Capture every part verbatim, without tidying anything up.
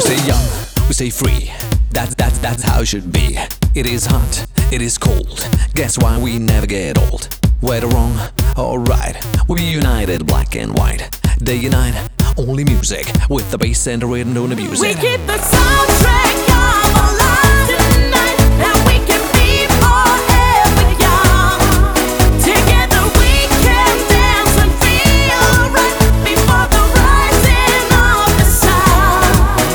stay young, we stay free. That's, that's, that's how it should be. It is hot, it is cold. Guess why we never get old? Whether wrong or right, we'll be united, black and white. Day and night, only music, with the bass and the rhythm, don't abuse We it. keep the soundtrack of our lives tonight, and we can be forever young. Together we can dance and feel right before the rising of the sun.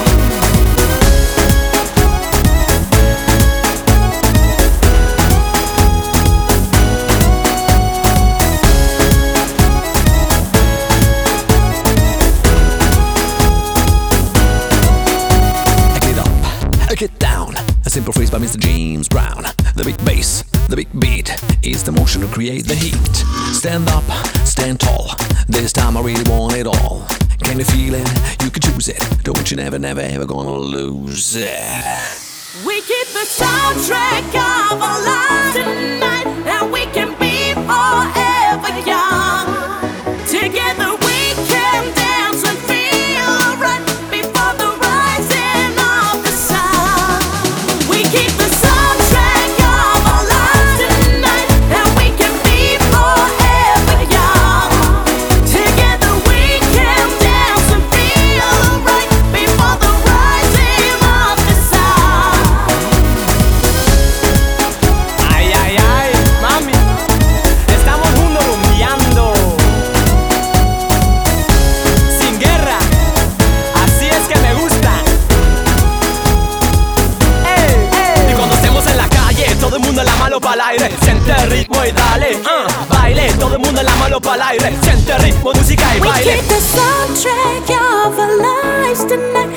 Get down, a simple phrase by Mister James Brown. The big bass, the big beat, is the motion to create the heat. Stand up, stand tall, this time I really want it all. Can you feel it? You can choose it. Don't you never, never, ever gonna lose it. We keep the soundtrack of our lives tonight, and we can be forever young. Together we can dance and feel right before the rising of the sun. We keep the soundtrack of our lives tonight, and we can be forever young. Together we can dance and feel right before the rising of the sun. Ay, ay, ay, mami, estamos juntos rumbeando. Sin guerra, así es que me gusta. Ey, ey. Y cuando estemos en la calle, todo el mundo en la mano para el aire. Siente el ritmo y dale, uh, baile. Todo el mundo en la mano para el aire. Siente el ritmo, música y We baile. keep the soundtrack of our lives tonight,